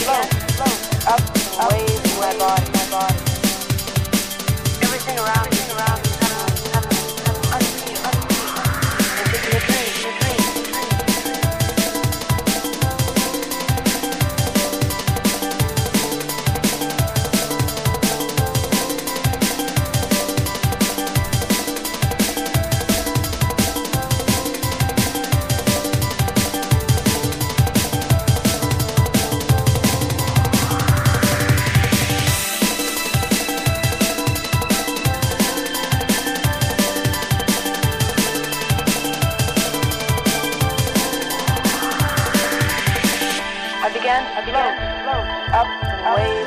float up and wave my body. Everything around me, unfeel, as if in a dream. I began to float up and wave.